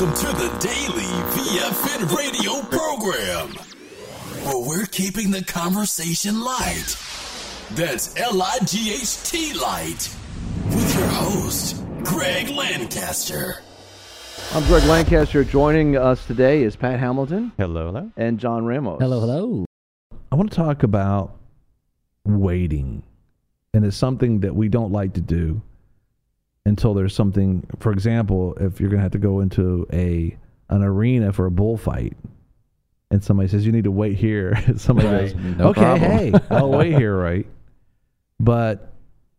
Welcome to the Daily VFN Radio program, where we're keeping the conversation light. That's L-I-G-H-T light. With your host, Greg Lancaster. I'm Greg Lancaster. Joining us today is Pat Hamilton. Hello, hello. And John Ramos. Hello, hello. I want to talk about waiting. And it's something that we don't like to do until there's something. For example, if you're going to have to go into an arena for a bullfight and somebody says you need to wait here, somebody goes, no okay, problem. hey, I'll wait here, right? But,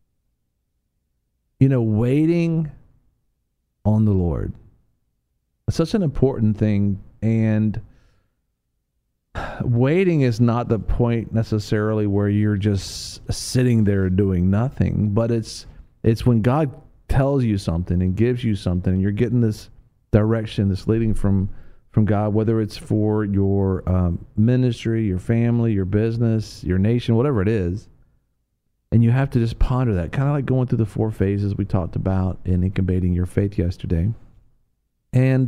waiting on the Lord, it's such an important thing. And waiting is not the point necessarily where you're just sitting there doing nothing, but it's when God tells you something and gives you something, and you're getting this direction, this leading from God, whether it's for your ministry, your family, your business, your nation, whatever it is. And you have to just ponder that, kind of like going through the 4 phases we talked about in Incubating Your Faith yesterday. And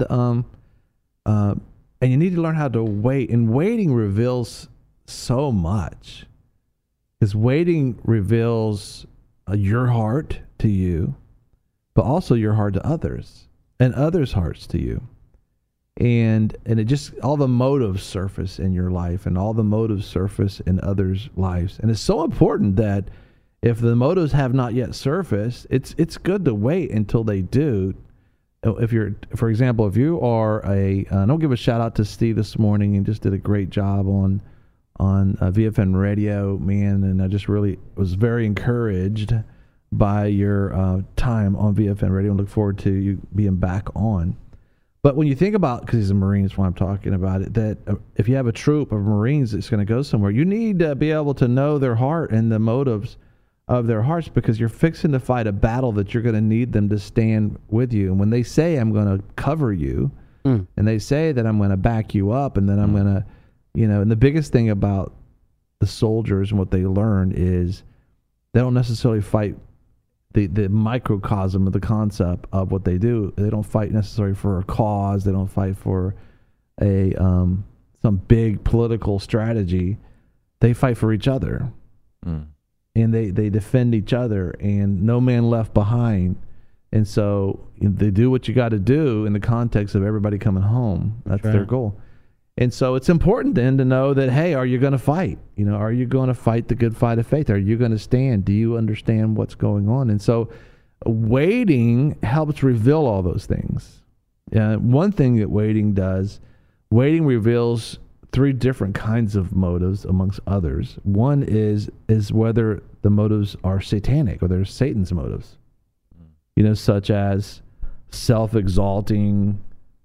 you need to learn how to wait. And waiting reveals so much. Because waiting reveals your heart to you, but also your heart to others, and others' hearts to you. And it just, all the motives surface in your life, and all the motives surface in others' lives. And it's so important that if the motives have not yet surfaced, it's good to wait until they do. If you're, for example, if you are don't give a shout out to Steve this morning. He just did a great job on VFN Radio, man, and I just really was very encouraged by your time on VFN Radio, and look forward to you being back on. But when you think about, because he's a Marine, that's why I'm talking about it, that if you have a troop of Marines that's going to go somewhere, you need to be able to know their heart and the motives of their hearts, because you're fixing to fight a battle that you're going to need them to stand with you. And when they say, I'm going to cover you, and they say that I'm going to back you up, and then I'm going to, and the biggest thing about the soldiers and what they learn is they don't necessarily fight the microcosm of the concept of what they do. They don't fight necessarily for a cause. They don't fight for some big political strategy. They fight for each other. And they defend each other, and no man left behind. And so they do what you got to do in the context of everybody coming home. That's their goal. And so it's important then to know that, hey, are you going to fight? Are you going to fight the good fight of faith? Are you going to stand? Do you understand what's going on? And so waiting helps reveal all those things. One thing that waiting does, waiting reveals 3 different kinds of motives amongst others. One is whether the motives are satanic, or they're Satan's motives. Such as self-exalting,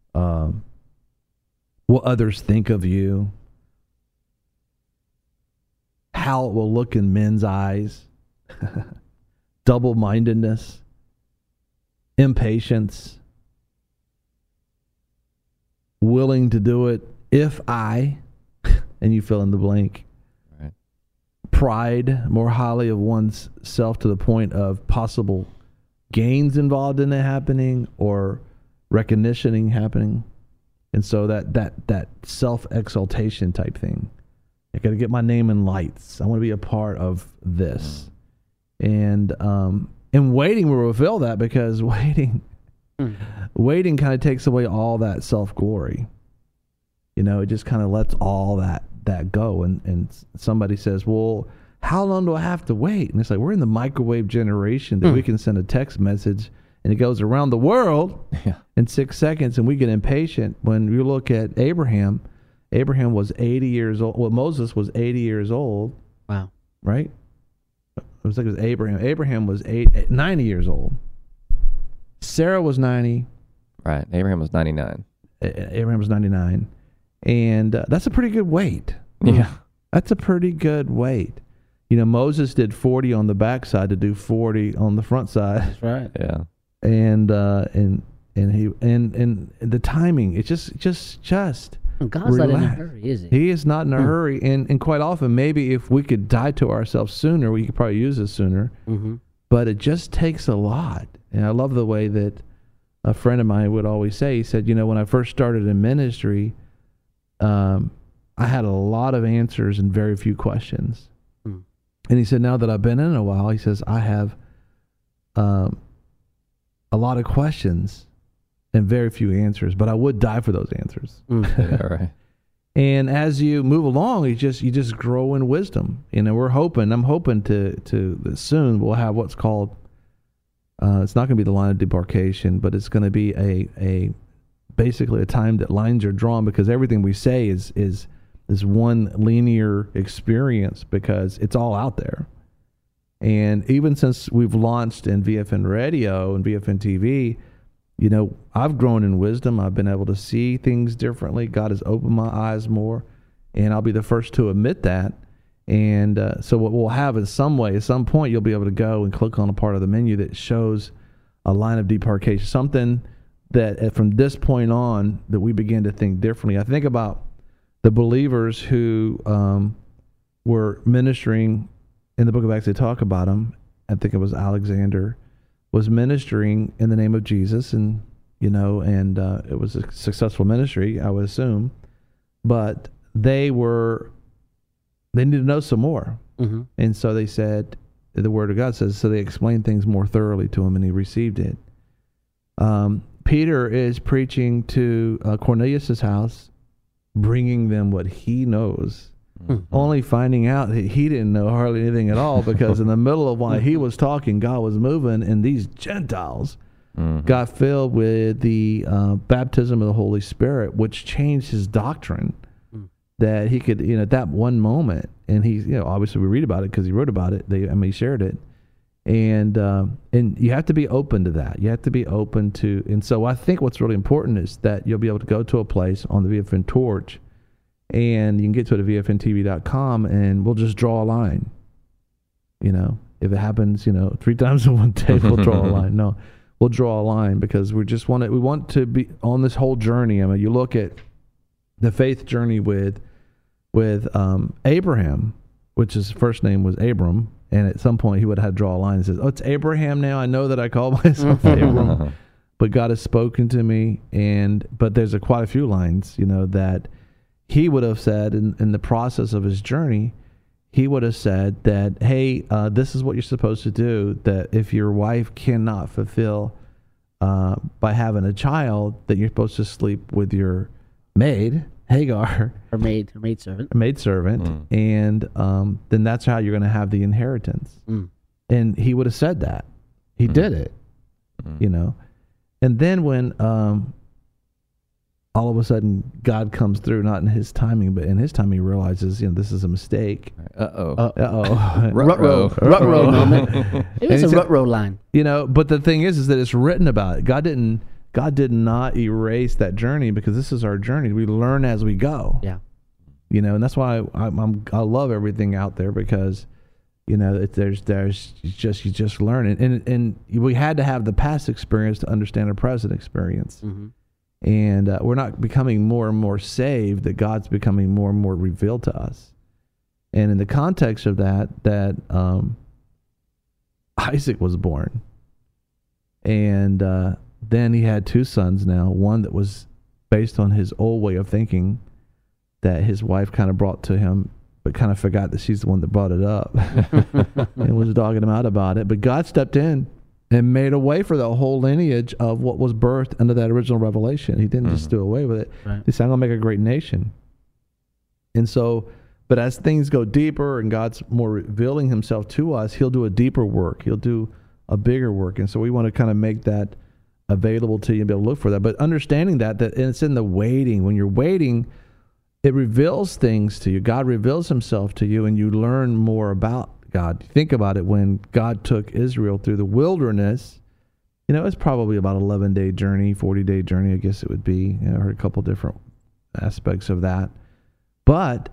what others think of you, how it will look in men's eyes, double-mindedness, impatience, willing to do it if I, and you fill in the blank, right. Pride, more highly of one's self to the point of possible gains involved in it happening, or recognition happening. And so that self-exaltation type thing. I got to get my name in lights. I want to be a part of this. And waiting will reveal that, because waiting kind of takes away all that self-glory. It just kind of lets all that go. And somebody says, well, how long do I have to wait? And it's like, we're in the microwave generation that we can send a text message and it goes around the world in 6 seconds, and we get impatient. When you look at Abraham was 80 years old. Well, Moses was 80 years old. Wow. Right? It was Abraham. Abraham was 90 years old. Sarah was 90. Right. Abraham was 99. Abraham was 99. And that's a pretty good wait. Yeah. That's a pretty good wait. Moses did 40 on the backside to do 40 on the front side. That's right. Yeah. And the timing, it's just God's not in a hurry, is he? He is not in a hurry. And quite often, maybe if we could die to ourselves sooner, we could probably use this sooner. But it just takes a lot. And I love the way that a friend of mine would always say. He said, when I first started in ministry, I had a lot of answers and very few questions. Mm. And he said, now that I've been in a while, he says, I have a lot of questions and very few answers, but I would die for those answers. Yeah, right. And as you move along, you just grow in wisdom. I'm hoping to soon we'll have what's called, it's not going to be the line of demarcation, but it's going to be a basically a time that lines are drawn, because everything we say is one linear experience, because it's all out there. And even since we've launched in VFN Radio and VFN TV, I've grown in wisdom. I've been able to see things differently. God has opened my eyes more, and I'll be the first to admit that. And so what we'll have is at some point, you'll be able to go and click on a part of the menu that shows a line of demarcation, something that from this point on that we begin to think differently. I think about the believers who were ministering in the book of Acts. They talk about them. I think it was Alexander was ministering in the name of Jesus, and it was a successful ministry, I would assume, but they needed to know some more. Mm-hmm. And so they said, the word of God says, so they explained things more thoroughly to him, and he received it. Peter is preaching to Cornelius's house, bringing them what he knows, only finding out that he didn't know hardly anything at all, because in the middle of while he was talking, God was moving, and these Gentiles got filled with the baptism of the Holy Spirit, which changed his doctrine, that he could, at that one moment, and he, obviously we read about it because he wrote about it. He shared it, and you have to be open to that. You have to be open to, and so I think what's really important is that you'll be able to go to a place on the VFN Torch, and you can get to it at VFNTV.com, and we'll just draw a line. If it happens, 3 times in one day, we'll draw a line. No, we'll draw a line, because we want to be on this whole journey. You look at the faith journey with Abraham, which his first name was Abram, and at some point he would have had to draw a line and says, "Oh, it's Abraham now. I know that I call myself Abram, but God has spoken to me." But there's quite a few lines, that he would have said in the process of his journey. He would have said that, hey, this is what you're supposed to do, that if your wife cannot fulfill by having a child, that you're supposed to sleep with your maid, Hagar. Her maidservant. And then that's how you're going to have the inheritance. And he would have said that. He did it, And then when all of a sudden God comes through, not in his timing, but in his time, he realizes, this is a mistake. Rut-row moment. It was a rut-row line. But the thing is that it's written about it. God did not erase that journey, because this is our journey. We learn as we go. Yeah. And that's why I love everything out there, because there's you just learn it, and we had to have the past experience to understand the present experience. Mm-hmm. And we're not becoming more and more saved, that God's becoming more and more revealed to us. And in the context of that Isaac was born, and then he had 2 sons now, one that was based on his old way of thinking that his wife kind of brought to him, but kind of forgot that she's the one that brought it up and was dogging him out about it. But God stepped in and made a way for the whole lineage of what was birthed under that original revelation. He didn't just do away with it. Right. He said, I'm going to make a great nation. And so, but as things go deeper and God's more revealing himself to us, he'll do a deeper work. He'll do a bigger work. And so we want to kind of make that available to you and be able to look for that. But understanding that it's in the waiting. When you're waiting, it reveals things to you. God reveals himself to you, and you learn more about God. Think about it. When God took Israel through the wilderness, it's probably about an 11-day journey, 40-day journey, I guess it would be. I heard a couple different aspects of that. But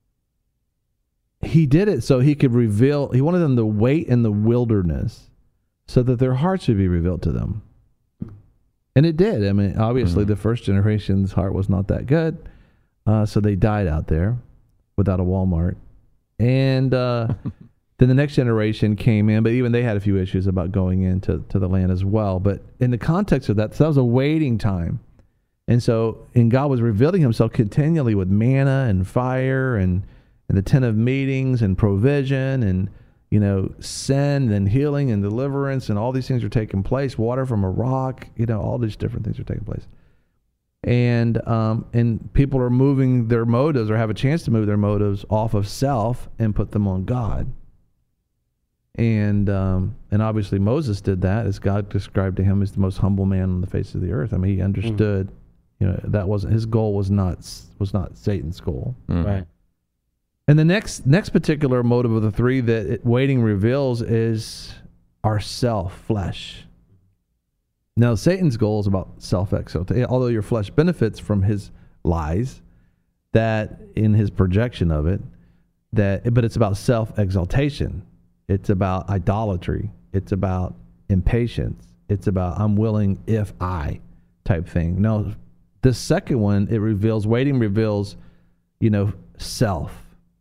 he did it so he could reveal, he wanted them to wait in the wilderness so that their hearts would be revealed to them. And it did. Obviously the first generation's heart was not that good. So they died out there without a Walmart. And Then the next generation came in, but even they had a few issues about going into the land as well. But in the context of that, so that was a waiting time. And God was revealing himself continually with manna and fire and the tent of meetings and provision and, sin and healing and deliverance, and all these things are taking place. Water from a rock, all these different things are taking place. And people are moving their motives, or have a chance to move their motives off of self and put them on God. And obviously Moses did that, as God described to him as the most humble man on the face of the earth. I mean, he understood, that wasn't his goal. Was not Satan's goal. Right. And the next particular motive of the three that waiting reveals is our self, flesh. Now, Satan's goal is about self-exaltation. Although your flesh benefits from his lies, that in his projection of it, but it's about self-exaltation. It's about idolatry. It's about impatience. It's about I'm willing if I type thing. No, the second one, waiting reveals, self,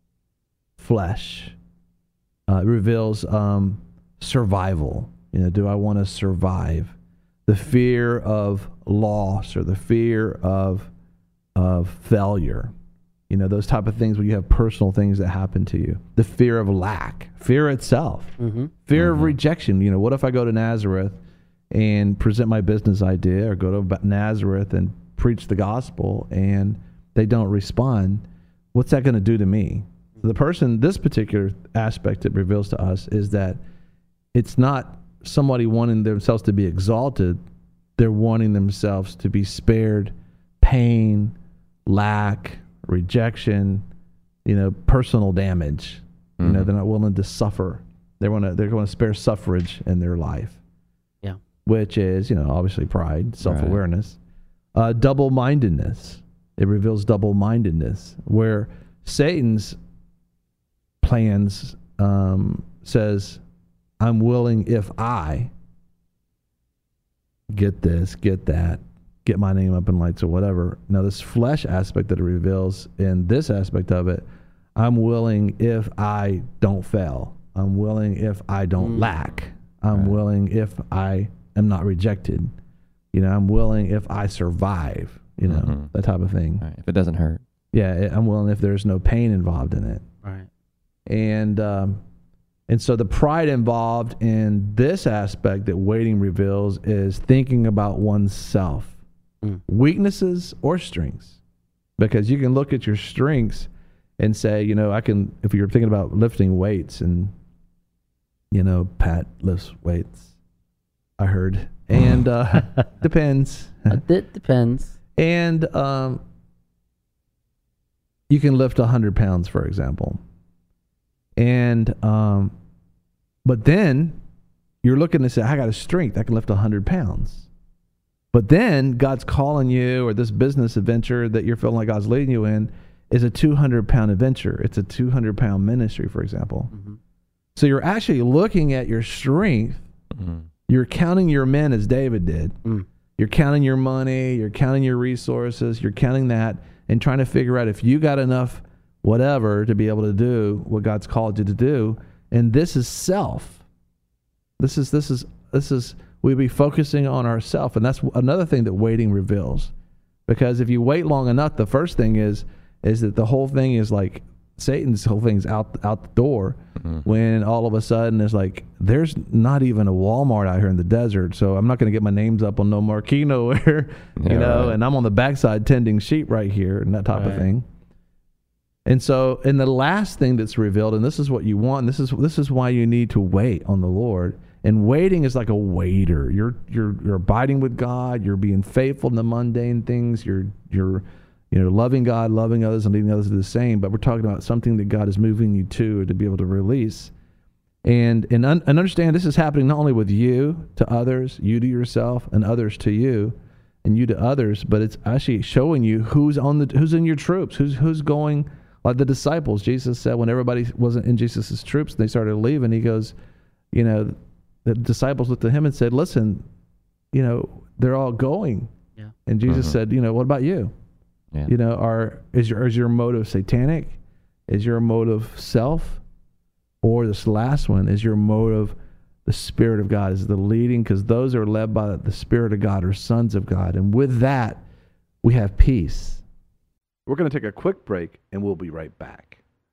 flesh. It reveals survival. Do I want to survive? The fear of loss or the fear of failure. Those type of things where you have personal things that happen to you. The fear of lack, fear itself, fear of rejection. What if I go to Nazareth and present my business idea, or go to Nazareth and preach the gospel and they don't respond? What's that going to do to me? This particular aspect it reveals to us is that it's not somebody wanting themselves to be exalted. They're wanting themselves to be spared pain, lack, rejection, personal damage. They're not willing to suffer. They're going to spare suffrage in their life. Yeah. Which is, obviously pride, self-awareness, double-mindedness. It reveals double-mindedness, where Satan's plans says, I'm willing if I get this, get that, get my name up in lights or whatever. Now, this flesh aspect that it reveals in this aspect of it, I'm willing if I don't fail. I'm willing if I don't lack. I'm willing if I am not rejected. I'm willing if I survive, that type of thing. Right. If it doesn't hurt. Yeah, I'm willing if there's no pain involved in it. Right. And so the pride involved in this aspect that waiting reveals is thinking about oneself, weaknesses or strengths. Because you can look at your strengths and say, I can, if you're thinking about lifting weights and, Pat lifts weights, I heard. And depends. It depends. And you can lift 100 pounds, for example. And but then you're looking to say, I got a strength, I can lift 100 pounds. But then God's calling you, or this business adventure that you're feeling like God's leading you in is a 200-pound adventure. It's a 200-pound ministry, for example. So you're actually looking at your strength. You're counting your men as David did. You're counting your money. You're counting your resources. You're counting that and trying to figure out if you got enough whatever to be able to do what God's called you to do. And this is self. This is we'd be focusing on ourself. And that's another thing that waiting reveals. Because if you wait long enough, the first thing is that the whole thing is like Satan's whole thing's out the door, when all of a sudden it's like there's not even a Walmart out here in the desert, so I'm not going to get my names up on no marquee nowhere, and I'm on the backside tending sheep right here and that type of thing. And so, and the last thing that's revealed, and this is what you want, and this is why you need to wait on the Lord. And waiting is like a waiter. You're abiding with God. You're being faithful in the mundane things. You're loving God, loving others, and leading others to do the same. But we're talking about something that God is moving you to be able to release. And understand this is happening not only with you to others, you to yourself, and others to you, and you to others, but it's actually showing you who's in your troops, who's going. Like the disciples, Jesus said when everybody wasn't in Jesus' troops, they started leaving. He goes, the disciples looked at him and said, listen, they're all going. Yeah. And Jesus said, what about you? Yeah. Is your motive satanic? Is your motive self? or this last one, is your motive the Spirit of God? Is the leading? Because those are led by the Spirit of God, or sons of God. And with that, we have peace. We're going to take a quick break, and we'll be right back.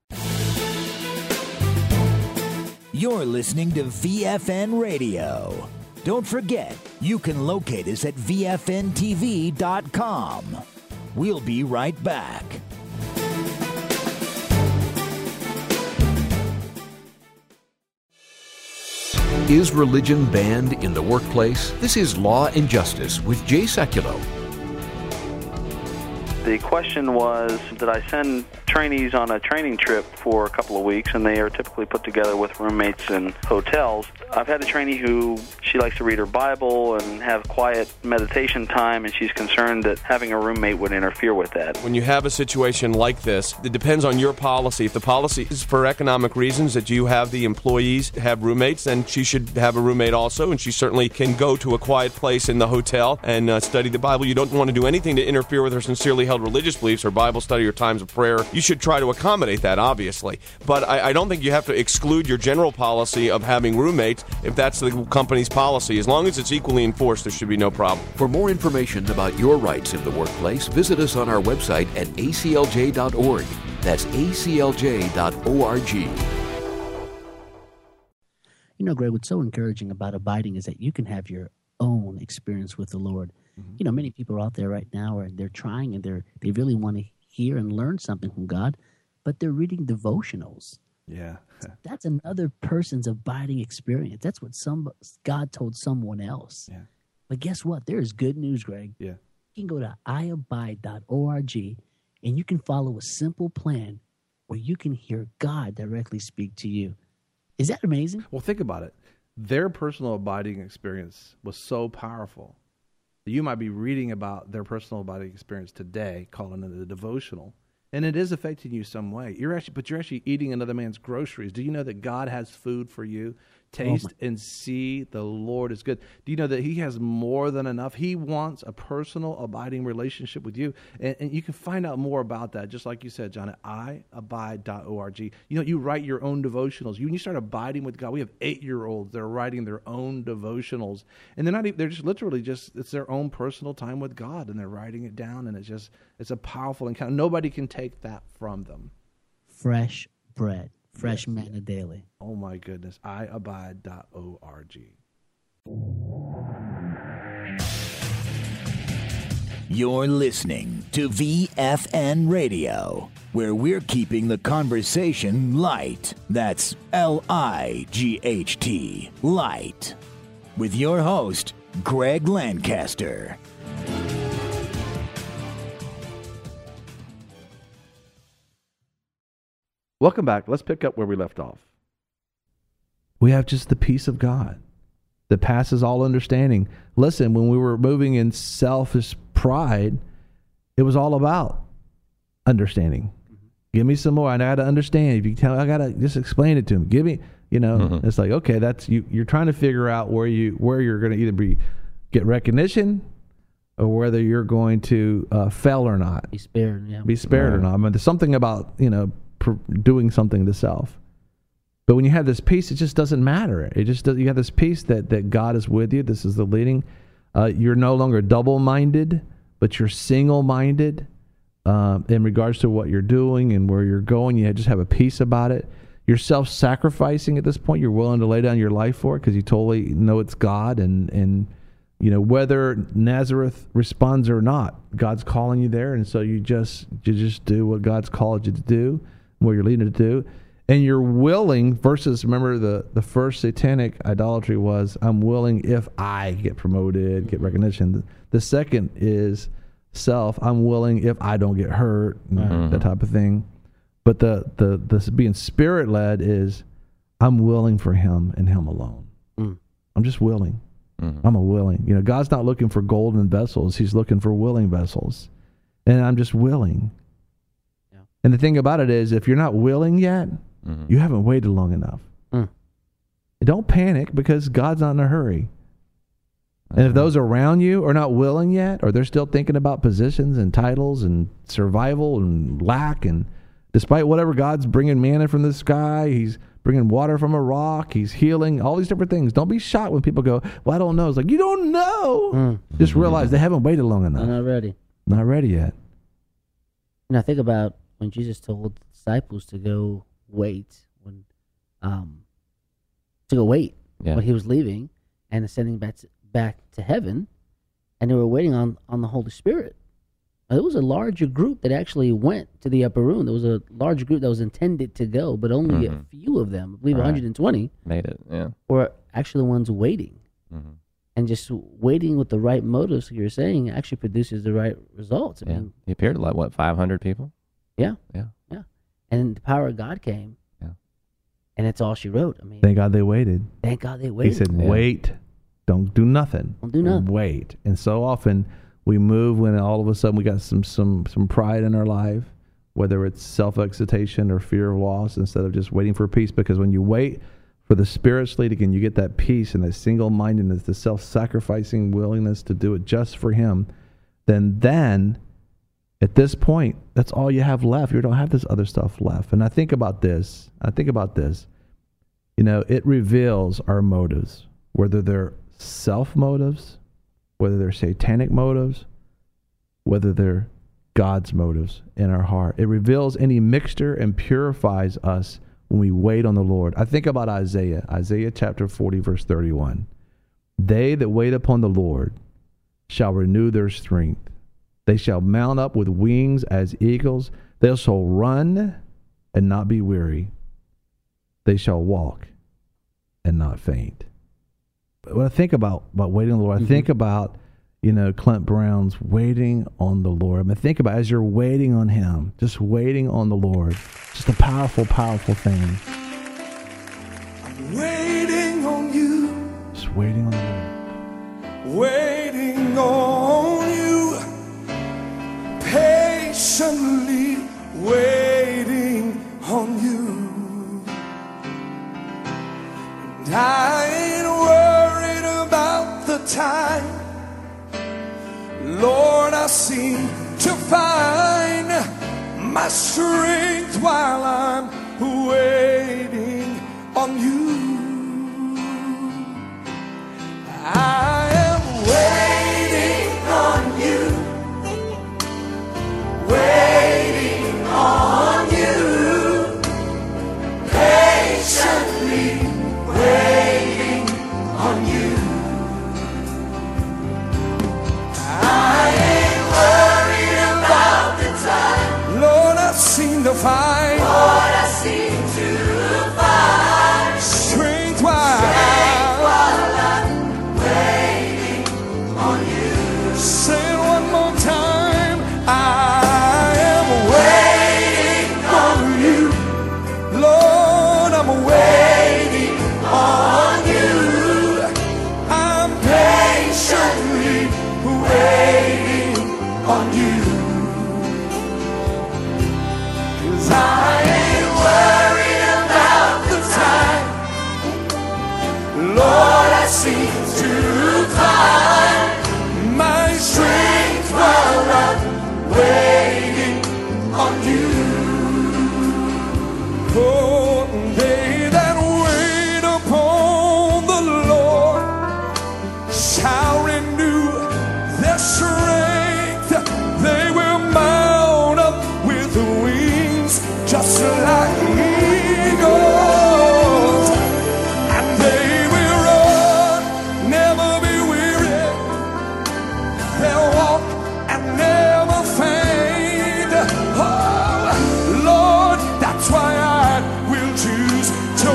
You're listening to VFN Radio. Don't forget, you can locate us at VFNTV.com. We'll be right back. Is religion banned in the workplace? This is Law and Justice with Jay Sekulow. The question was, did I send trainees on a training trip for a couple of weeks, and they are typically put together with roommates in hotels. I've had a trainee who, she likes to read her Bible and have quiet meditation time, and she's concerned that having a roommate would interfere with that. When you have a situation like this, it depends on your policy. If the policy is for economic reasons that you have the employees have roommates, then she should have a roommate also, and she certainly can go to a quiet place in the hotel and study the Bible. You don't want to do anything to interfere with her sincerely held religious beliefs, her Bible study, or times of prayer. You should try to accommodate that, obviously. But I don't think you have to exclude your general policy of having roommates if that's the company's policy. As long as it's equally enforced, there should be no problem. For more information about your rights in the workplace, visit us on our website at aclj.org. That's aclj.org. You know, Greg, what's so encouraging about abiding is that you can have your own experience with the Lord. You know, many people are out there right now, and they're trying, and they really want to hear and learn something from God, but they're reading devotionals. Yeah. That's another person's abiding experience. That's what God told someone else. Yeah. But guess what? There is good news, Greg. Yeah. You can go to iabide.org, and you can follow a simple plan where you can hear God directly speak to you. Is that amazing? Well, think about it. Their personal abiding experience was so powerful. You might be reading about their personal abiding experience today, calling it a devotional, and it is affecting you some way. You're actually eating another man's groceries. Do you know that God has food for you? Taste and see the Lord is good. Do you know that He has more than enough? He wants a personal, abiding relationship with you. And you can find out more about that, just like you said, John, at iabide.org. You know, you write your own devotionals. When you start abiding with God, we have 8-year-olds that are writing their own devotionals. And they're just literally it's their own personal time with God, and they're writing it down, and it's a powerful encounter. Nobody can take that from them. Fresh bread. Fresh manna daily. Oh my goodness. iabide.org. You're listening to VFN Radio, where we're keeping the conversation light. That's LIGHT, light. With your host, Greg Lancaster. Welcome back. Let's pick up where we left off. We have just the peace of God that passes all understanding. Listen, when we were moving in selfish pride, it was all about understanding. Give me some more. I got to understand. If you tell, I got to just explain it to him. Give me, It's like, okay, that's you. You're trying to figure out where you're going to either get recognition, or whether you're going to fail or not. Be spared, yeah. Be spared or not. I mean, there's something about doing something to self. But when you have this peace, it just doesn't matter. It just does, you have this peace that God is with you. This is the leading. You're no longer double-minded, but you're single-minded in regards to what you're doing and where you're going. You just have a peace about it. You're self-sacrificing at this point. You're willing to lay down your life for it because you totally know it's God. And whether Nazareth responds or not, God's calling you there. And so you just do what God's called you to do, what you're leading to do. And you're willing versus, remember, the first satanic idolatry was, I'm willing if I get promoted, get recognition. The second is self, I'm willing if I don't get hurt, that type of thing. But the being spirit-led is, I'm willing for Him and Him alone. I'm just willing. I'm a willing. God's not looking for golden vessels. He's looking for willing vessels. And I'm just willing. Yeah. And the thing about it is, if you're not willing yet, you haven't waited long enough. Don't panic because God's not in a hurry. And if those around you are not willing yet, or they're still thinking about positions and titles and survival and lack, and despite whatever God's bringing manna from the sky, He's bringing water from a rock. He's healing, all these different things. Don't be shocked when people go, well, I don't know. It's like, you don't know. Just realize they haven't waited long enough. I'm not ready. Not ready yet. Think about when Jesus told the disciples to go wait when he was leaving and ascending back to heaven, and they were waiting on the Holy Spirit. There was a larger group that actually went to the upper room. There was a larger group that was intended to go, but only a few of them, I believe 120, made it. Yeah, were actually the ones waiting. And just waiting with the right motives, like you're saying, actually produces the right results. I mean, he appeared to like 500 people. Yeah. And the power of God came. Yeah. And that's all she wrote. I mean, Thank God they waited. He said, wait, don't do nothing. Don't do nothing. Wait. And so often we move when all of a sudden we got some pride in our life, whether it's self-excitation or fear of loss, instead of just waiting for peace. Because when you wait for the Spirit's leading and you get that peace and that single-mindedness, the self-sacrificing willingness to do it just for Him, then at this point, that's all you have left. You don't have this other stuff left. And I think about this. It reveals our motives, whether they're self-motives, whether they're satanic motives, whether they're God's motives in our heart. It reveals any mixture and purifies us when we wait on the Lord. I think about Isaiah chapter 40, verse 31. They that wait upon the Lord shall renew their strength. They shall mount up with wings as eagles. They shall run and not be weary. They shall walk and not faint. But when I think about waiting on the Lord, I think about, Clint Brown's waiting on the Lord. I mean, think about as you're waiting on Him, just waiting on the Lord. Just a powerful, powerful thing. I'm waiting on you. Just waiting on the Lord. Waiting on you. Patiently waiting on you. And I ain't worried about the time. Lord, I seem to find my strength while I'm waiting on you. I am waiting on you. Waiting on you. Patiently waiting on you. I ain't worried about the time. Lord, I seem to find. Lord, I seem to find strength while I'm waiting on you. Say it one more time. I am waiting on you. Lord, I'm waiting on you. I'm patiently waiting on you. 'Cause I ain't worried about the time. Lord, I seem to find my strength while I'm waiting on you. Oh, they that wait upon the Lord shall renew their strength. They will mount up with wings just like eagles. And they will run, never be weary. They'll walk and never faint. Oh, Lord, that's why I will choose to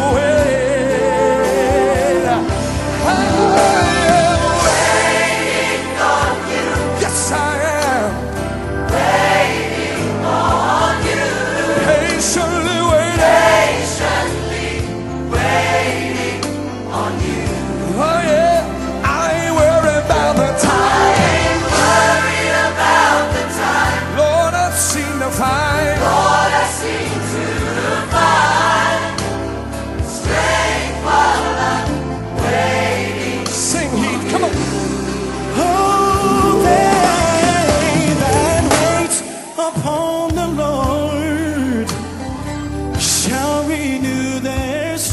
wait. I am waiting on you. Yes, I am. Waiting on you. Patiently waiting. Patiently waiting on you. Oh, yeah. I ain't worried about the time. I ain't worried about the time. Lord, I've seen the fight. Lord, I seem to find strength while I'm waiting. Sing, Heath, come on. Oh, they that wait upon the Lord shall renew their strength.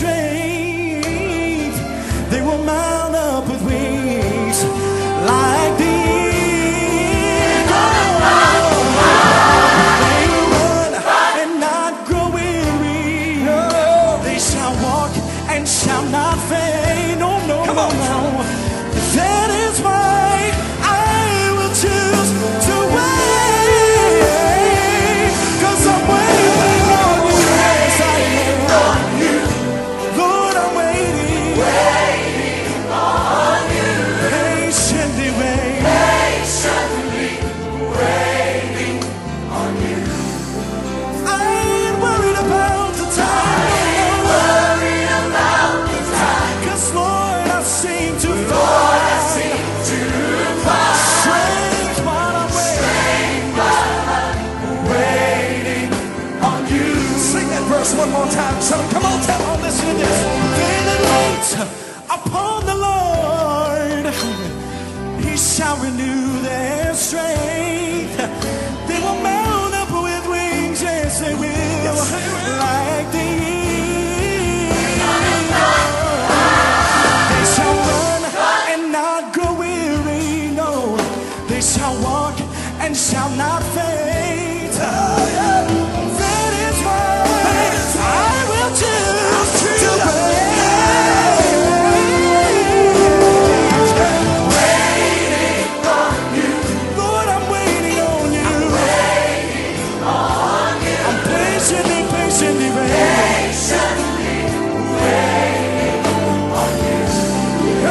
7. Come on, tell them, listen to this. They that wait upon the Lord, he shall renew their strength. They will mount up with wings, yes they will, like the eagles. They shall run and not grow weary, no, they shall walk and shall not faint. That is why I will choose to Lord, I'm waiting on you. I'm patiently waiting on you. Oh,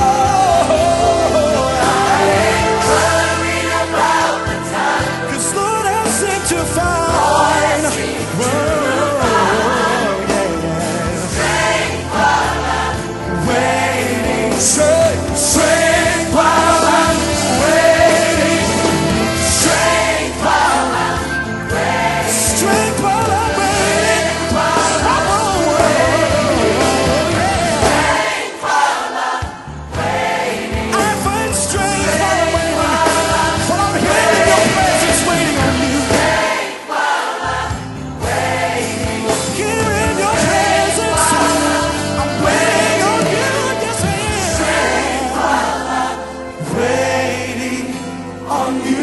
I ain't worried about the time. 'Cause Lord, I'm sent to find. Strength while I'm waiting. Strength while I'm waiting. Strength while I'm waiting. Strength while I'm waiting. I find strength while I'm waiting. While I'm here in your presence, waiting on you. Strength while I'm waiting. Here in your presence, I'm waiting on you. Yes, I am. Waiting on you.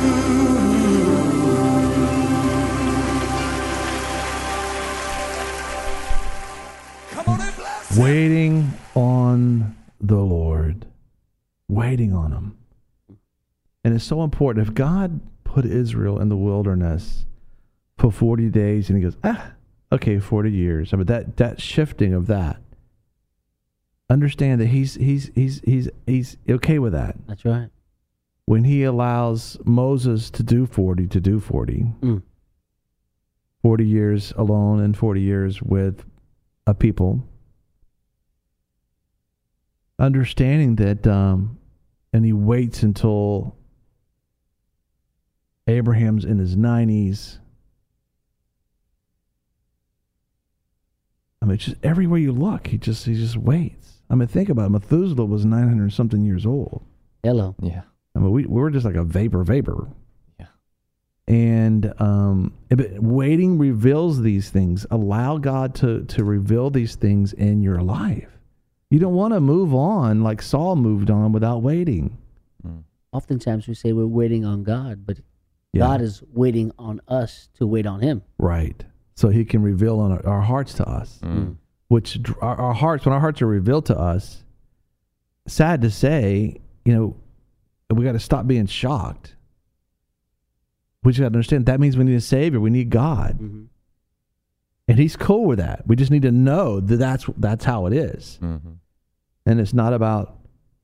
Come on and bless. Waiting on the Lord. Waiting on him. And it's so important. If God put Israel in the wilderness for 40 days and he goes, okay, 40 years. I mean, that shifting of that. Understand that he's okay with that. That's right. When he allows Moses to do 40. 40 years alone and 40 years with a people. Understanding that, and he waits until Abraham's in his 90s. I mean, just everywhere you look, he just waits. I mean, think about it. Methuselah was 900 something years old. Hello. Yeah. I mean, we were just like a vapor. Yeah. And waiting reveals these things. Allow God to reveal these things in your life. You don't want to move on like Saul moved on without waiting. Oftentimes we say we're waiting on God, but God is waiting on us to wait on him. Right. So he can reveal on our hearts to us. Which our hearts, when our hearts are revealed to us, sad to say, we got to stop being shocked. We just got to understand that means we need a Savior. We need God. Mm-hmm. And he's cool with that. We just need to know that that's how it is. Mm-hmm. And it's not about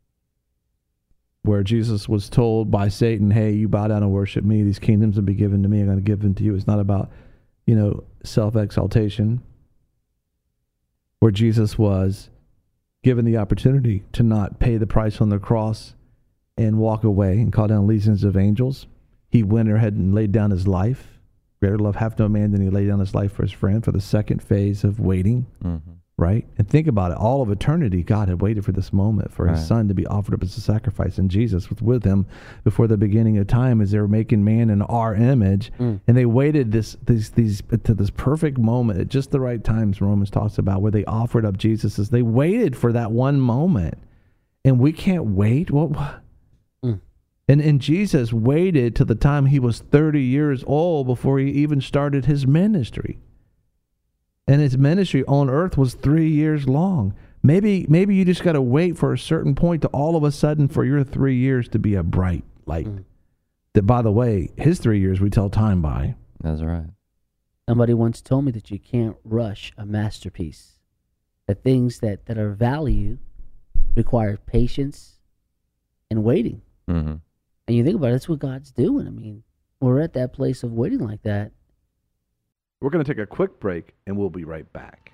where Jesus was told by Satan, hey, you bow down and worship me. These kingdoms will be given to me. I'm going to give them to you. It's not about, self-exaltation. Where Jesus was given the opportunity to not pay the price on the cross and walk away and call down legions of angels. He went ahead and laid down his life. Greater love hath no man than he laid down his life for his friend, for the second phase of waiting. Mm-hmm. Right? And think about it. All of eternity, God had waited for this moment for his Right. son to be offered up as a sacrifice. And Jesus was with him before the beginning of time as they were making man in our image. And they waited to this perfect moment at just the right times, Romans talks about, where they offered up Jesus. As they waited for that one moment. And we can't wait. And Jesus waited till the time he was 30 years old before he even started his ministry. And his ministry on earth was 3 years long. Maybe you just got to wait for a certain point to all of a sudden for your 3 years to be a bright light. That, by the way, his 3 years we tell time by. That's right. Somebody once told me that you can't rush a masterpiece. That things that are value require patience and waiting. Mm-hmm. And you think about it, that's what God's doing. I mean, we're at that place of waiting like that. We're going to take a quick break, and we'll be right back.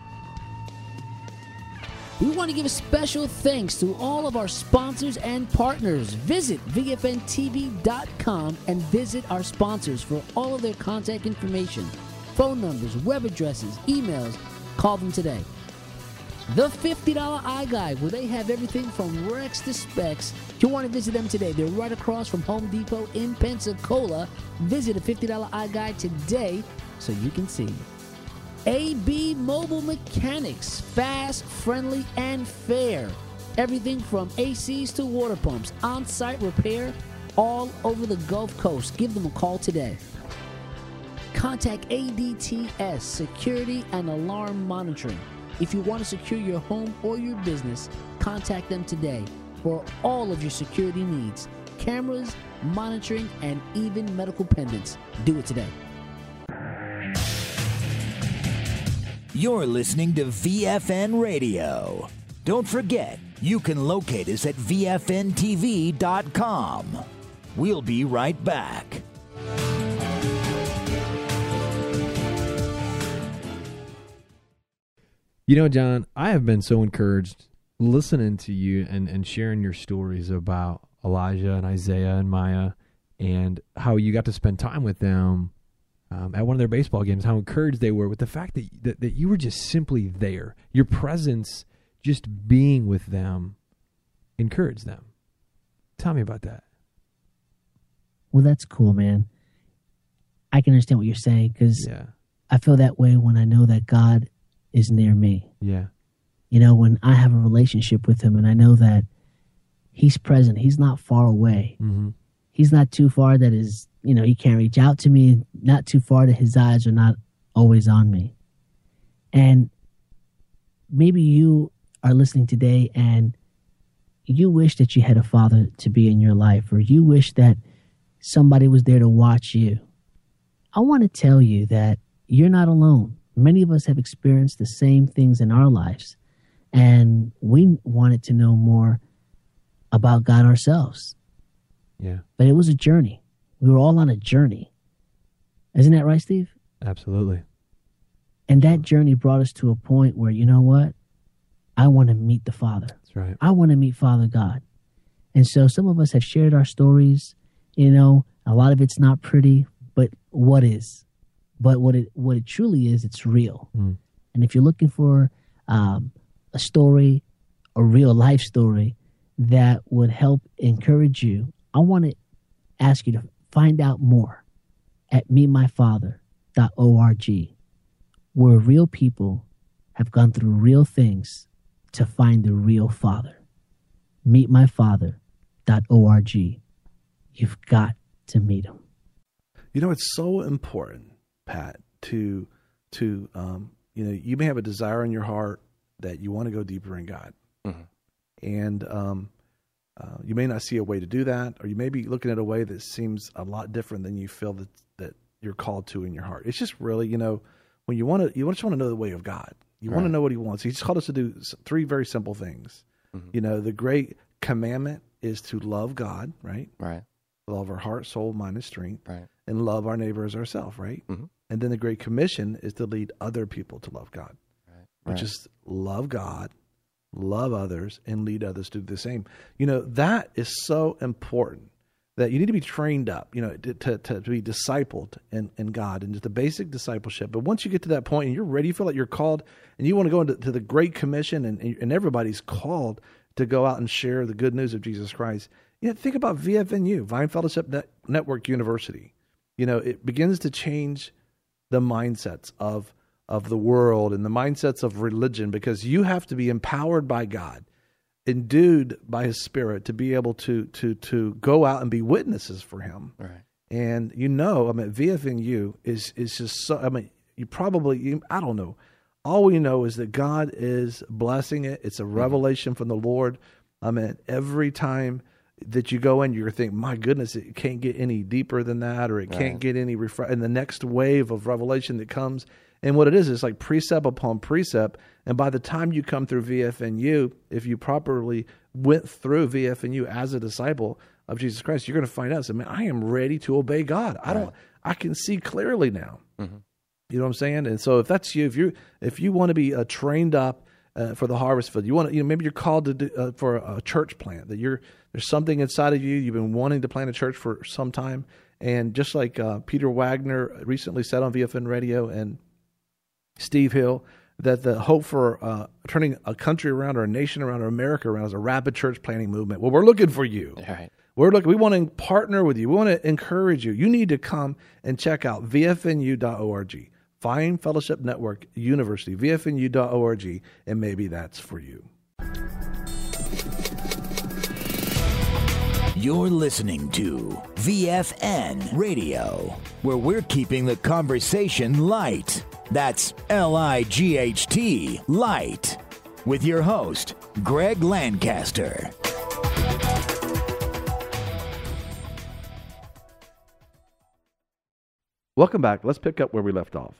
We want to give a special thanks to all of our sponsors and partners. Visit VFNTV.com and visit our sponsors for all of their contact information. phone numbers, web addresses, emails. Call them today. The $50 iGuide, where they have everything from Rex to specs. You want to visit them today. They're right across from Home Depot in Pensacola. Visit the $50 iGuide today so you can see. AB Mobile Mechanics, fast, friendly, and fair. Everything from ACs to water pumps, on-site repair, all over the Gulf Coast. Give them a call today. Contact ADTS, Security and Alarm Monitoring. If you want to secure your home or your business, contact them today for all of your security needs. Cameras, monitoring, and even medical pendants. Do it today. You're listening to VFN Radio. Don't forget, you can locate us at VFNTV.com. We'll be right back. You know, John, I have been so encouraged listening to you and sharing your stories about Elijah and Isaiah and Maya and how you got to spend time with them at one of their baseball games, how encouraged they were with the fact that you were just simply there. Your presence, just being with them, encouraged them. Tell me about that. Well, that's cool, man. I can understand what you're saying because I feel that way when I know that God is near me. Yeah. You know, when I have a relationship with him and I know that he's present, he's not far away. Mm-hmm. He's not too far that is, you know, he can't reach out to me, not too far that his eyes are not always on me. And maybe you are listening today and you wish that you had a father to be in your life, or you wish that somebody was there to watch you. I want to tell you that you're not alone. Many of us have experienced the same things in our lives, and we wanted to know more about God ourselves. Yeah. But it was a journey. We were all on a journey. Isn't that right, Steve? Absolutely. And that journey brought us to a point where, you know what? I want to meet the Father. That's right. I want to meet Father God. And so some of us have shared our stories. You know, a lot of it's not pretty, but what is? But what it truly is, it's real. Mm. And if you're looking for a story, a real life story that would help encourage you, I want to ask you to find out more at meetmyfather.org, where real people have gone through real things to find the real Father. Meetmyfather.org. You've got to meet him. You know, it's so important, Pat, to you know, you may have a desire in your heart that you want to go deeper in God. Mm-hmm. And you may not see a way to do that, or you may be looking at a way that seems a lot different than you feel that you're called to in your heart. It's just really, you know, when you just want to know the way of God. You want to know what he wants. He's called us to do three very simple things. Mm-hmm. You know, the great commandment is to love God, right? Right. Love our heart, soul, mind, and strength. Right. And love our neighbor as ourselves, right? Mm-hmm. And then the Great Commission is to lead other people to love God. Right. Which is love God, love others, and lead others to do the same. You know, that is so important that you need to be trained up, you know, to be discipled in God and just a basic discipleship. But once you get to that point and you're ready, you feel like you're called and you want to go into the Great Commission and everybody's called to go out and share the good news of Jesus Christ. You know, think about VFNU, Vine Fellowship Network University. You know, it begins to change the mindsets of the world and the mindsets of religion, because you have to be empowered by God, endued by his Spirit to be able to go out and be witnesses for him. Right. And you know, I mean, VFNU is just so, I mean, I don't know. All we know is that God is blessing it. It's a revelation from the Lord. I mean, every time that you go in, you're thinking, my goodness, it can't get any deeper than that, or it can't get any and the next wave of revelation that comes. And what it is like precept upon precept. And by the time you come through VFNU, if you properly went through VFNU as a disciple of Jesus Christ, you're going to find out, man, I am ready to obey God. I can see clearly now. Mm-hmm. You know what I'm saying? And so if that's you, if you want to be trained up for the harvest field, you want to, maybe you're called to do, for a church plant, that there's something inside of you. You've been wanting to plant a church for some time, And just like Peter Wagner recently said on VFN Radio and Steve Hill, that the hope for turning a country around or a nation around or America around is a rapid church planting movement. Well, we're looking for you. All right. We want to partner with you. We want to encourage you. You need to come and check out vfnu.org. Find Fellowship Network University, vfnu.org, and maybe that's for you. You're listening to VFN Radio, where we're keeping the conversation light. That's LIGHT, light. With your host, Greg Lancaster. Welcome back. Let's pick up where we left off.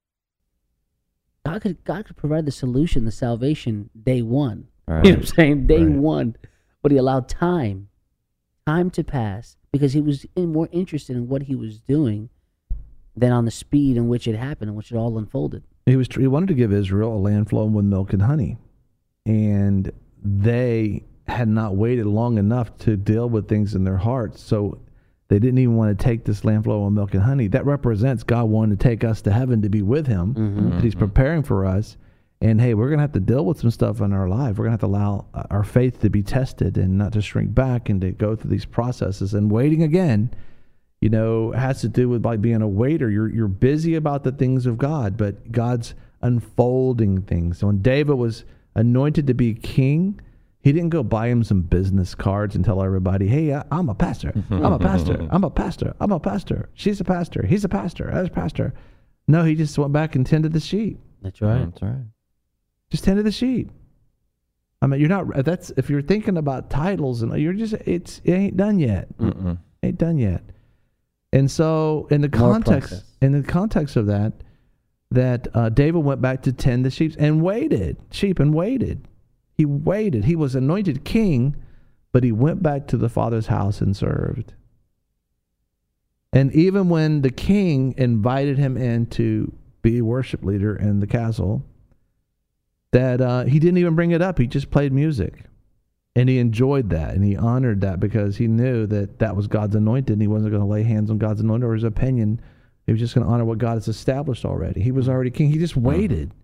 God could provide the solution, the salvation, day one. Right. You know what I'm saying? Day Right. one. But he allowed time to pass because he was more interested in what he was doing than on the speed in which it happened, in which it all unfolded. He wanted to give Israel a land flowing with milk and honey. And they had not waited long enough to deal with things in their hearts. So they didn't even want to take this land flowing with milk and honey. That represents God wanting to take us to heaven to be with him. That he's preparing for us. And hey, we're going to have to deal with some stuff in our life. We're going to have to allow our faith to be tested and not to shrink back and to go through these processes. And waiting again, you know, has to do with like being a waiter. You're busy about the things of God, but God's unfolding things. So when David was anointed to be king, he didn't go buy him some business cards and tell everybody, hey, I'm a pastor. I'm a pastor. I'm a pastor. I'm a pastor. She's a pastor. He's a pastor. I was a pastor. No, he just went back and tended the sheep. That's right. That's right. Just tended the sheep. I mean, if you're thinking about titles and it ain't done yet. Ain't done yet. And so in the context of that David went back to tend the sheep and waited. He waited. He was anointed king, but he went back to the Father's house and served. And even when the king invited him in to be a worship leader in the castle, that he didn't even bring it up. He just played music. And he enjoyed that, and he honored that because he knew that that was God's anointed, and he wasn't going to lay hands on God's anointed or his opinion. He was just going to honor what God has established already. He was already king. He just waited.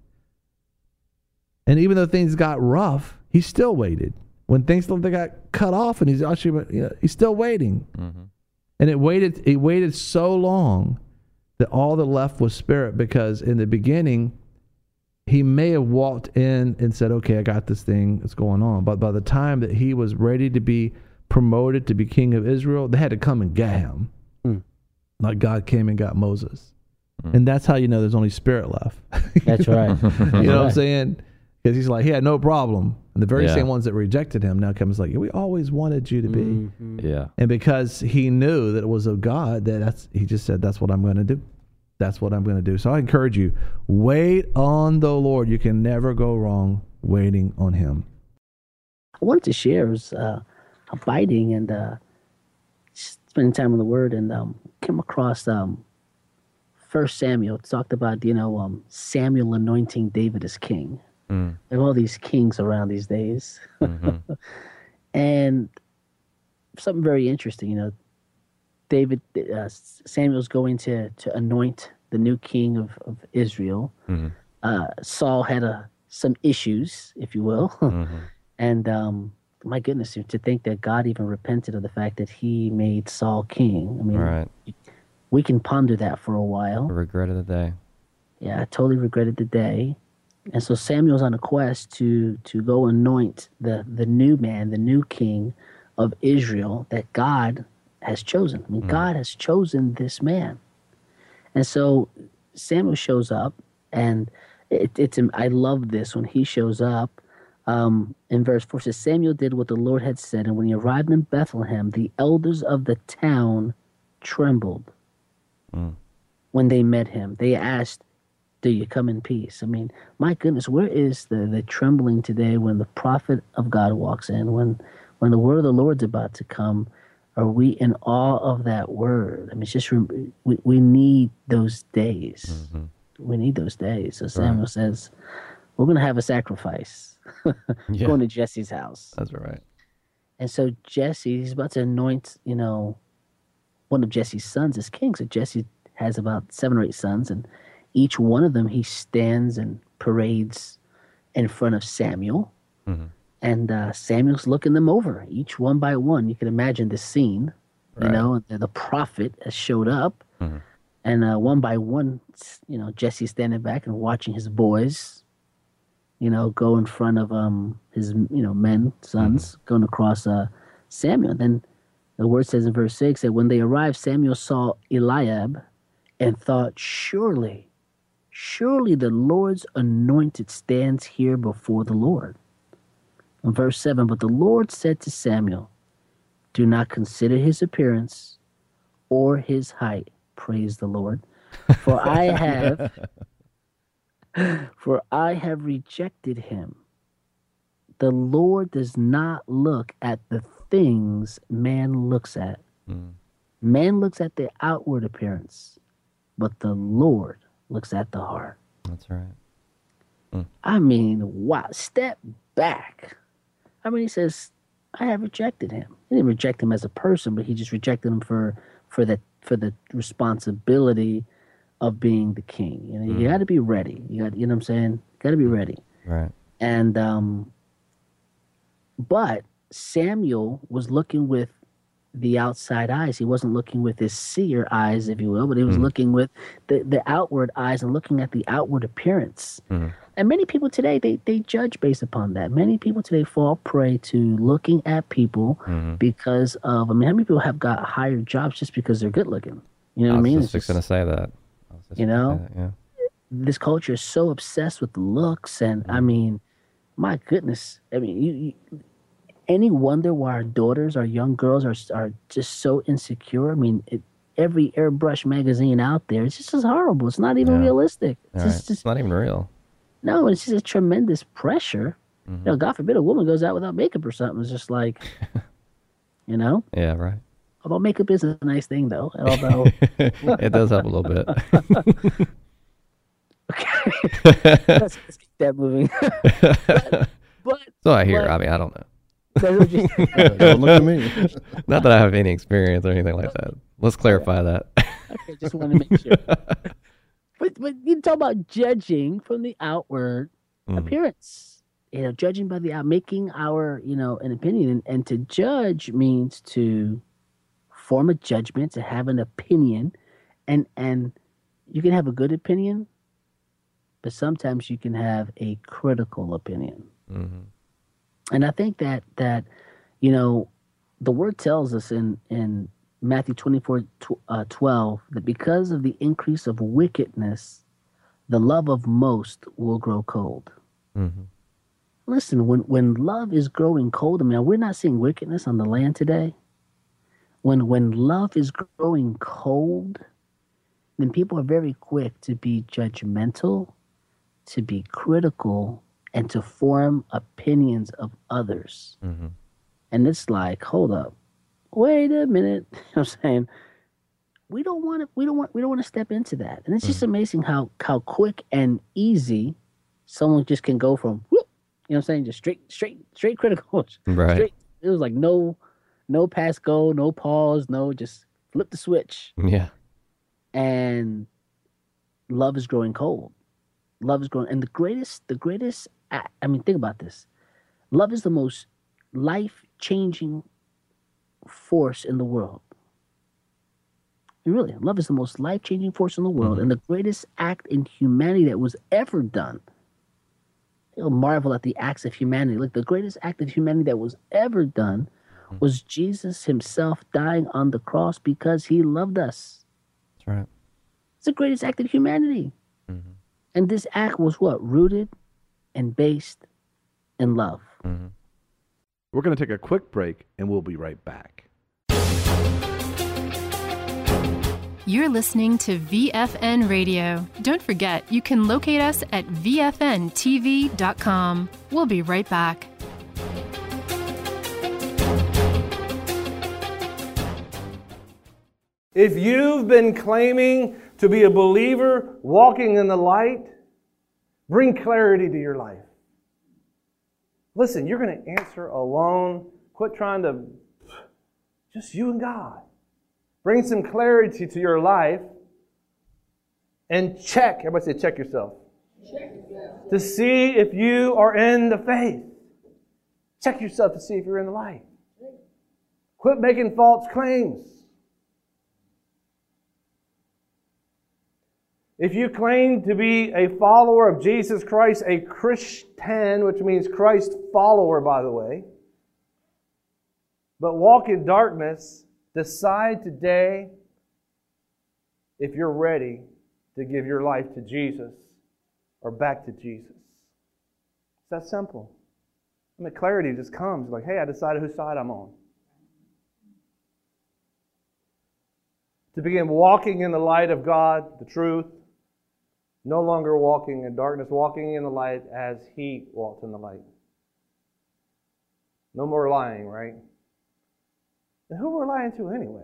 And even though things got rough, he still waited. When things they got cut off, and he's still waiting. And it waited so long that all that left was spirit, because in the beginning, he may have walked in and said, okay, I got this thing that's going on. But by the time that he was ready to be promoted to be king of Israel, they had to come and get him. Like God came and got Moses. And that's how you know there's only spirit left. That's right. You know what I'm saying? Because he's like, he had no problem. And the very same ones that rejected him now comes like, we always wanted you to be. Yeah. And because he knew that it was of God, he just said, that's what I'm going to do. That's what I'm going to do. So I encourage you, wait on the Lord. You can never go wrong waiting on him. I wanted to share was abiding and spending time in the Word, and came across 1 Samuel. It talked about Samuel anointing David as king. There are all these kings around these days, and something very interesting. Samuel's going to anoint the new king of Israel. Saul had some issues, if you will. And my goodness, to think that God even repented of the fact that he made Saul king. I mean, we can ponder that for a while. I regretted the day. Yeah, I totally regretted the day. And so Samuel's on a quest to go anoint the new man, the new king of Israel that God has chosen. I mean, God has chosen this man. And so Samuel shows up, and I love this when he shows up. In verse 4 it says, Samuel did what the Lord had said, and when he arrived in Bethlehem, the elders of the town trembled when they met him. They asked, do you come in peace? I mean, my goodness, where is the trembling today when the prophet of God walks in, when the word of the Lord's about to come? Are we in awe of that word? I mean, it's just we need those days. We need those days. So Samuel says, we're going to have a sacrifice. Going to Jesse's house. That's right. And so Jesse, he's about to anoint, one of Jesse's sons is king. So Jesse has about 7 or 8 sons, and each one of them he stands and parades in front of Samuel. And Samuel's looking them over, each one by one. You can imagine this scene, you know, the prophet has showed up, and one by one, you know, Jesse's standing back and watching his boys, you know, go in front of his, you know, sons, going across Samuel. And then the word says in verse 6 that when they arrived, Samuel saw Eliab and thought, surely the Lord's anointed stands here before the Lord. In verse 7, but the Lord said to Samuel, do not consider his appearance or his height, praise the Lord, for I have rejected him. The Lord does not look at the things man looks at. Man looks at the outward appearance, but the Lord looks at the heart. That's right. I mean, wow, step back. I mean, he says, I have rejected him. He didn't reject him as a person, but he just rejected him for the responsibility of being the king. You know, you got to be ready. You know what I'm saying? Got to be ready. Right. And but Samuel was looking with the outside eyes. He wasn't looking with his seer eyes, if you will, but he was looking with the outward eyes and looking at the outward appearance. And many people today, they judge based upon that. Many people today fall prey to looking at people because of, I mean, how many people have got higher jobs just because they're good looking? You know what I mean? I was just going to say that. You know, this culture is so obsessed with looks. And I mean, my goodness, I mean, any wonder why our daughters, our young girls are just so insecure? I mean, every airbrush magazine out there, it's just as horrible. It's not even realistic. It's not even real. No, it's just a tremendous pressure. You know, God forbid a woman goes out without makeup or something. It's just like, you know? Yeah, right. Although makeup is a nice thing, though. Although it does help a little bit. Okay, let's keep that moving. but so I hear. I mean, I don't know. Don't look at me. Not that I have any experience or anything like that. Let's clarify that. Okay, just want to make sure. But you talk about judging from the outward appearance. You know, judging by the making our, you know, an opinion, and to judge means to form a judgment, to have an opinion, and you can have a good opinion, but sometimes you can have a critical opinion. And I think that you know, the word tells us in Matthew 24:12 that because of the increase of wickedness, the love of most will grow cold. Listen, when love is growing cold, I mean, we're not seeing wickedness on the land today. When love is growing cold, then people are very quick to be judgmental, to be critical, and to form opinions of others. And it's like, hold up, wait a minute. You know what I'm saying? We don't want to step into that. And it's just amazing how quick and easy someone just can go from, whoop, you know what I'm saying, just straight critical. Right. It was like no pass go, no pause, no, just flip the switch. Yeah. And love is growing cold. Love is growing. And the greatest, I mean, think about this. Love is the most life-changing force in the world. Really, love is the most life-changing force in the world, and the greatest act in humanity that was ever done. You'll marvel at the acts of humanity. Like, the greatest act of humanity that was ever done was Jesus himself dying on the cross because he loved us. That's right. It's the greatest act of humanity. And this act was what? Rooted and based in love. We're going to take a quick break, and we'll be right back. You're listening to VFN Radio. Don't forget, you can locate us at VFNTV.com. We'll be right back. If you've been claiming to be a believer, walking in the light, bring clarity to your life. Listen, you're going to answer alone. Quit trying to, just you and God. Bring some clarity to your life. And check, everybody say check yourself. Check yourself. To see if you are in the faith. Check yourself to see if you're in the light. Quit making false claims. If you claim to be a follower of Jesus Christ, a Christian, which means Christ follower, by the way, but walk in darkness, decide today if you're ready to give your life to Jesus or back to Jesus. It's that simple. I mean, clarity just comes like, hey, I decided whose side I'm on. To begin walking in the light of God, the truth, no longer walking in darkness, walking in the light as He walked in the light. No more lying, right? And who we're lying to anyway?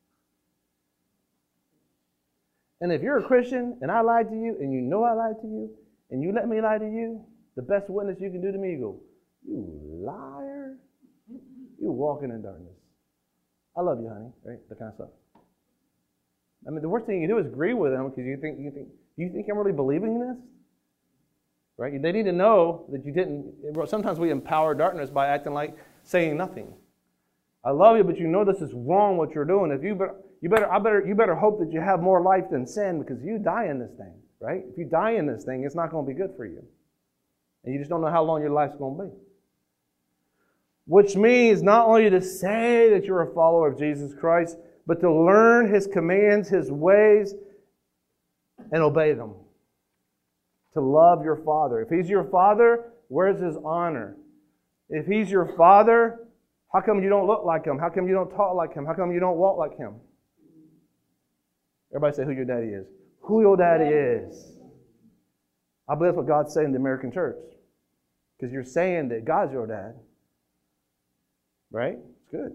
And if you're a Christian and I lied to you and you know I lied to you and you let me lie to you, the best witness you can do to me, you go, you liar. You're walking in darkness. I love you, honey, right? That kind of stuff. I mean, the worst thing you do is agree with them because you think I'm really believing this? Right? They need to know that you didn't. Sometimes we empower darkness by acting like saying nothing. I love you, but you know this is wrong what you're doing. If you better hope that you have more life than sin because you die in this thing, right? If you die in this thing, it's not going to be good for you. And you just don't know how long your life's going to be. Which means not only to say that you're a follower of Jesus Christ, but to learn His commands, His ways, and obey them. To love your Father. If He's your Father, where's His honor? If He's your Father, how come you don't look like Him? How come you don't talk like Him? How come you don't walk like Him? Everybody say who your daddy is. Who your daddy is. I believe that's what God's saying in the American church. Because you're saying that God's your dad. Right? It's good.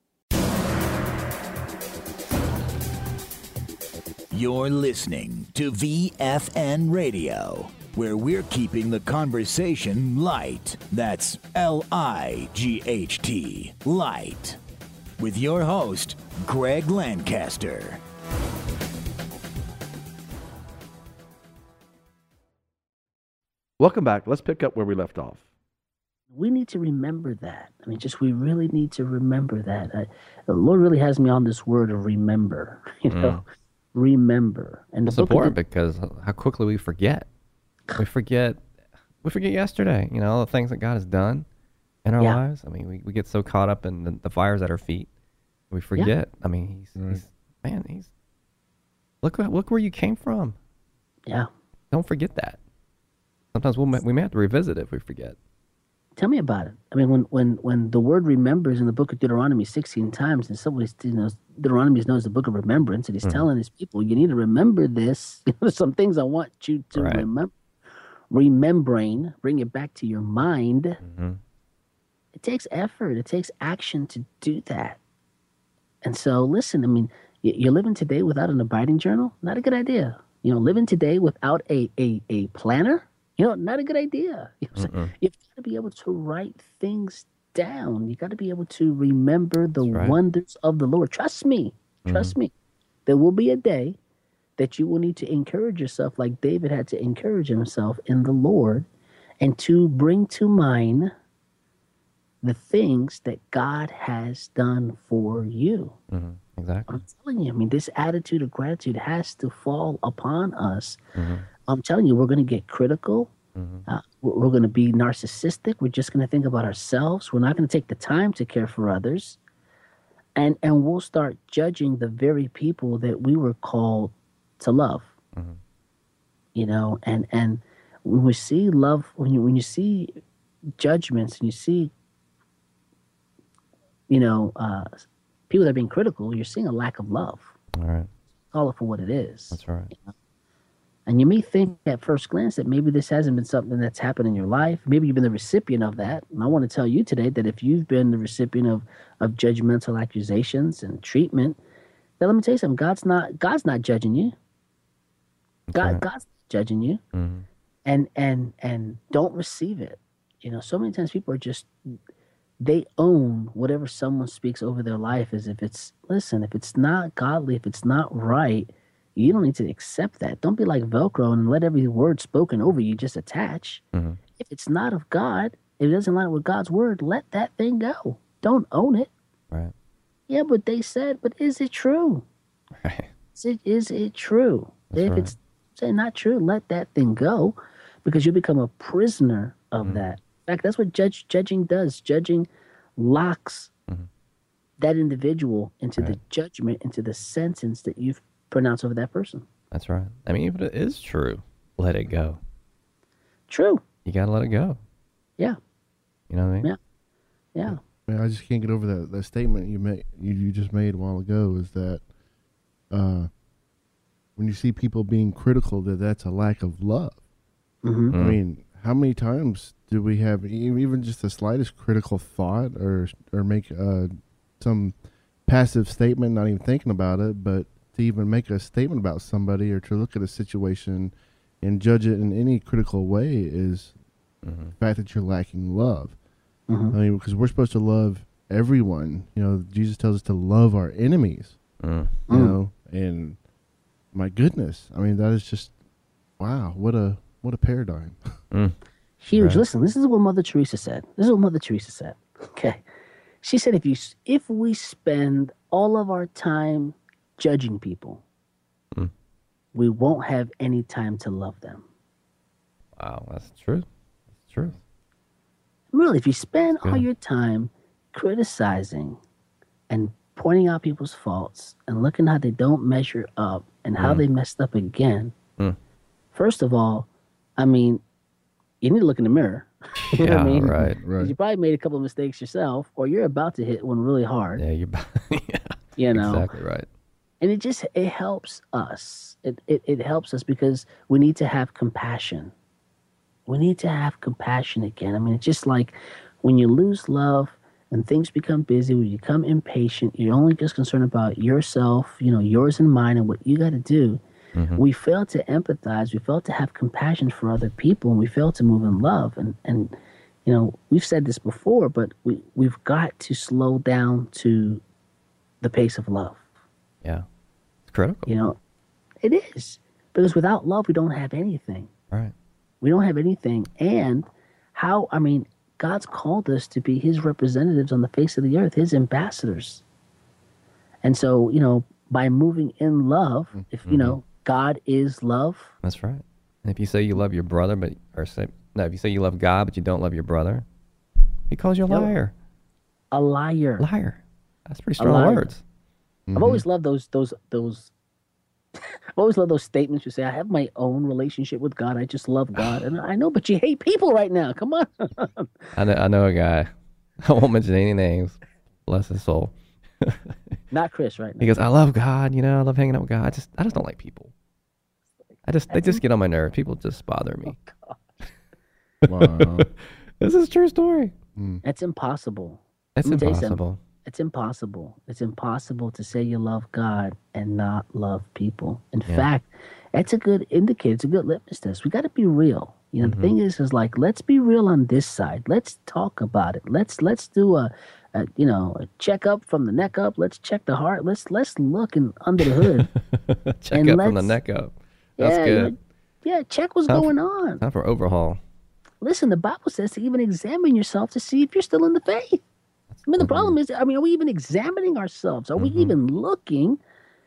You're listening to VFN Radio, where we're keeping the conversation light. That's L-I-G-H-T, light. With your host, Greg Lancaster. Welcome back. Let's pick up where we left off. We need to remember that. I mean, we really need to remember that. The Lord really has me on this word of remember, remember. And it's important because how quickly we forget. We forget yesterday, the things that God has done in our lives. I mean, we get so caught up in the fires at our feet. We forget. Yeah. I mean, he's look where you came from. Yeah. Don't forget that. Sometimes we may have to revisit it if we forget. Tell me about it. I mean, when the word remembers in the book of Deuteronomy 16 times, and somebody Deuteronomy knows the book of remembrance, and he's telling his people, you need to remember this. Some things I want you to remember. Remembering, bring it back to your mind. Mm-hmm. It takes effort. It takes action to do that. And so, listen, I mean, you're living today without an abiding journal? Not a good idea. Living today without a planner? Not a good idea. You've got to be able to write things down. You got to be able to remember the wonders of the Lord. Trust me. Trust me. There will be a day that you will need to encourage yourself like David had to encourage himself in the Lord and to bring to mind the things that God has done for you. Mm-hmm. Exactly. I'm telling you, I mean, this attitude of gratitude has to fall upon us. Mm-hmm. I'm telling you, we're going to get critical. Mm-hmm. We're going to be narcissistic. We're just going to think about ourselves. We're not going to take the time to care for others. And we'll start judging the very people that we were called to love. Mm-hmm. And when we see love, when you see judgments and you see, people that are being critical, you're seeing a lack of love. All right. Call it for what it is. That's right. And you may think at first glance that maybe this hasn't been something that's happened in your life. Maybe you've been the recipient of that. And I want to tell you today that if you've been the recipient of judgmental accusations and treatment, then let me tell you something. God's not judging you. God's not judging you. Mm-hmm. And don't receive it. So many times people are just they own whatever someone speaks over their life as if it's, listen, if it's not godly, if it's not right, you don't need to accept that. Don't be like Velcro and let every word spoken over you just attach. Mm-hmm. If it's not of God, if it doesn't line up with God's word, let that thing go. Don't own it. Right. Yeah, but they said, but is it true? Right. Is it true? That's if right. it's say not true, let that thing go, because you become a prisoner of that. In fact, that's what judging does. Judging locks that individual into the judgment, into the sentence that you've pronounced over that person. That's right. I mean, if it is true, let it go. True. You got to let it go. Yeah. You know what I mean? Yeah. Yeah. Man, I just can't get over that statement you just made a while ago, is that when you see people being critical, that's a lack of love. Mm-hmm. I mean, how many times do we have even just the slightest critical thought or make some passive statement, not even thinking about it, but to even make a statement about somebody or to look at a situation and judge it in any critical way is the fact that you're lacking love. I mean, because we're supposed to love everyone. You know, Jesus tells us to love our enemies. You know, and my goodness, I mean, that is just wow. What a paradigm. Huge. Right. Listen, this is what Mother Teresa said. Okay, she said, if we spend all of our time judging people, we won't have any time to love them. Wow, that's true. That's true. Really, if you spend all your time criticizing and pointing out people's faults and looking how they don't measure up and how they messed up again, first of all, I mean, you need to look in the mirror. You know what I mean? Right. You probably made a couple of mistakes yourself, or you're about to hit one really hard. Yeah, you're you know, exactly right. And it helps us. It helps us because we need to have compassion. We need to have compassion again. I mean, it's just like when you lose love and things become busy, when you become impatient, you're only just concerned about yourself, you know, yours and mine and what you got to do. We fail to empathize. We fail to have compassion for other people, and we fail to move in love. And you know, we've said this before, but we've got to slow down to the pace of love. Yeah. It's critical. You know, it is. Because without love, we don't have anything. Right. We don't have anything. And God's called us to be his representatives on the face of the earth, his ambassadors. And so, you know, by moving in love, if, you know, God is love. That's right. And if you say you love your brother, if you say you love God, but you don't love your brother, he calls you a liar. A liar. Liar. That's pretty strong words. I've always loved those I've always loved those statements you say, I have my own relationship with God. I just love God. And I know, but you hate people right now. Come on. I know a guy. I won't mention any names. Bless his soul. Not Chris right now. He goes, I love God, you know, I love hanging out with God. I just don't like people. They just get on my nerves. People just bother me. Oh, Wow. This is a true story. That's impossible. It's impossible. It's impossible. It's impossible to say you love God and not love people. In fact, that's a good indicator. It's a good litmus test. We got to be real. You know, the thing is like, let's be real on this side. Let's talk about it. Let's do a checkup from the neck up. Let's check the heart. Let's look under the hood. Check up from the neck up. That's good. Check what's going on. Time for overhaul. Listen, the Bible says to even examine yourself to see if you're still in the faith. I mean, the problem is, are we even examining ourselves? Are we even looking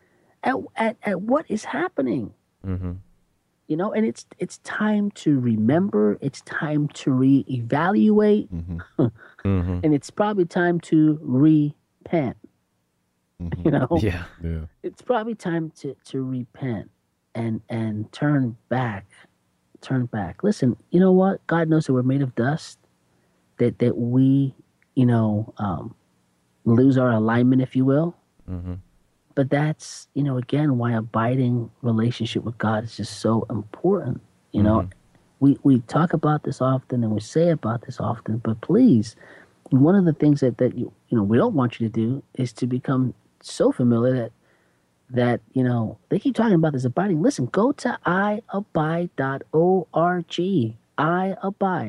at what is happening? You know, and it's time to remember. It's time to reevaluate. And it's probably time to repent. You know? Yeah. It's probably time to repent and turn back. Turn back. Listen, you know what? God knows that we're made of dust. That we, you know, lose our alignment, if you will. But that's, you know, again, why abiding relationship with God is just so important. You know, we talk about this often and we say about this often, but please, one of the things that you know, we don't want you to do is to become so familiar that, you know, they keep talking about this abiding. Listen, go to iabide.org. I abide.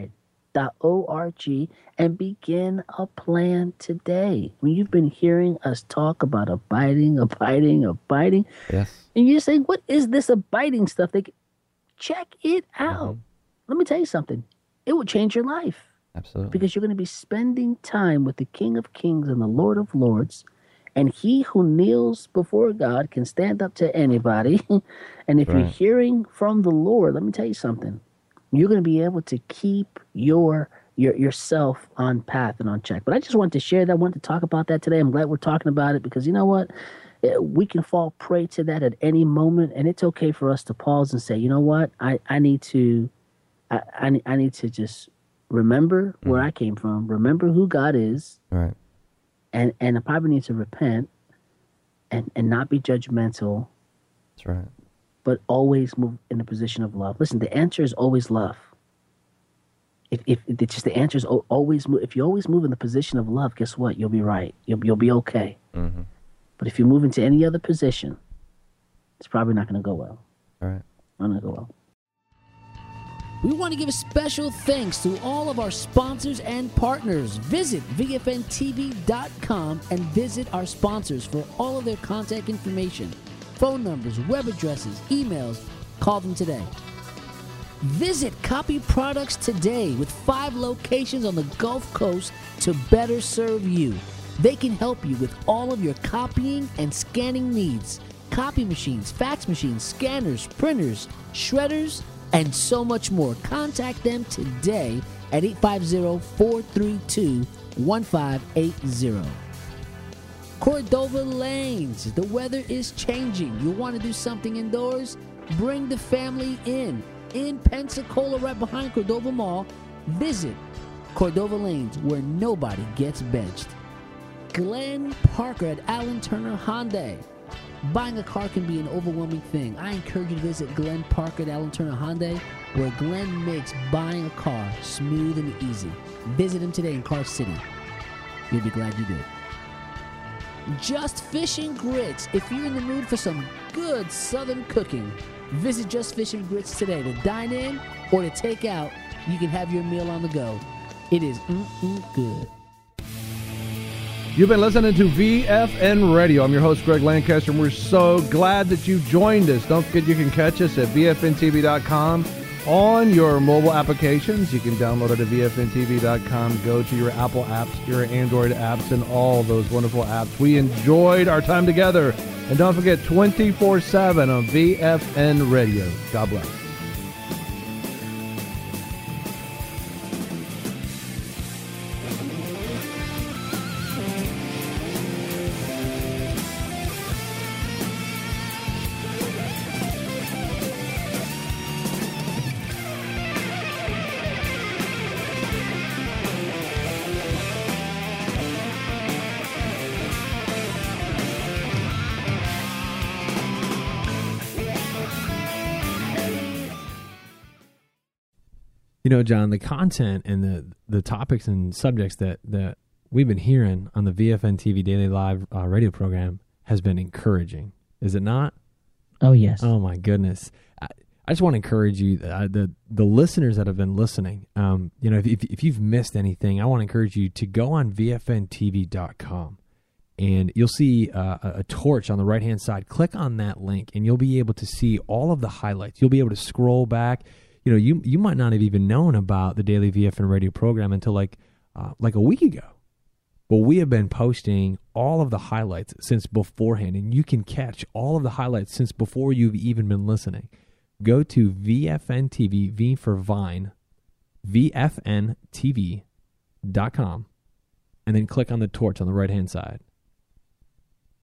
and begin a plan today. When you've been hearing us talk about abiding, Yes. and you're saying, what is this abiding stuff? Check it out. Let me tell you something. It will change your life. Absolutely. Because you're going to be spending time with the King of Kings and the Lord of Lords. And he who kneels before God can stand up to anybody. And if you're hearing from the Lord, let me tell you something. You're going to be able to keep yourself on path and on check. But I just wanted to share that. I wanted to talk about that today. I'm glad we're talking about it because you know what? We can fall prey to that at any moment. And it's okay for us to pause and say, you know what? I need to just remember where I came from, remember who God is. Right. And I probably need to repent and not be judgmental. That's right. But always move in a position of love. Listen, the answer is always love. If it's just the answer is always move. If you always move in the position of love, guess what? You'll be right. You'll be okay. Mm-hmm. But if you move into any other position, it's probably not going to go well. All right. Not going to go well. We want to give a special thanks to all of our sponsors and partners. Visit VFNTV.com and visit our sponsors for all of their contact information, phone numbers, web addresses, emails. Call them today. Visit Copy Products today with 5 locations on the Gulf Coast to better serve you. They can help you with all of your copying and scanning needs. Copy machines, fax machines, scanners, printers, shredders, and so much more. Contact them today at 850-432-1580. Cordova Lanes. The weather is changing. You want to do something indoors? Bring the family in. In Pensacola, right behind Cordova Mall, visit Cordova Lanes, where nobody gets benched. Glenn Parker at Allen Turner Hyundai. Buying a car can be an overwhelming thing. I encourage you to visit Glenn Parker at Allen Turner Hyundai, where Glenn makes buying a car smooth and easy. Visit him today in Car City. You'll be glad you did. Just Fish and Grits. If you're in the mood for some good Southern cooking, visit Just Fish and Grits today. To dine in or to take out, you can have your meal on the go. It is good. You've been listening to VFN Radio. I'm your host, Greg Lancaster, and we're so glad that you joined us. Don't forget you can catch us at VFNTV.com on your mobile applications. You can download it at VFNTV.com. Go to your Apple apps, your Android apps, and all those wonderful apps. We enjoyed our time together. And don't forget, 24/7 on VFN Radio. God bless. You know, John, the content and the topics and subjects that we've been hearing on the VFN TV Daily Live radio program has been encouraging, is it not? Oh, yes. Oh, my goodness. I just want to encourage you, the listeners that have been listening, you know, if you've missed anything, I want to encourage you to go on VFNTV.com. And you'll see a torch on the right-hand side. Click on that link, and you'll be able to see all of the highlights. You'll be able to scroll back. You know, you might not have even known about the daily VFN radio program until like a week ago. Well, we have been posting all of the highlights since beforehand, and you can catch all of the highlights since before you've even been listening. Go to VFN TV, V for Vine, VFNTV.com, and then click on the torch on the right-hand side.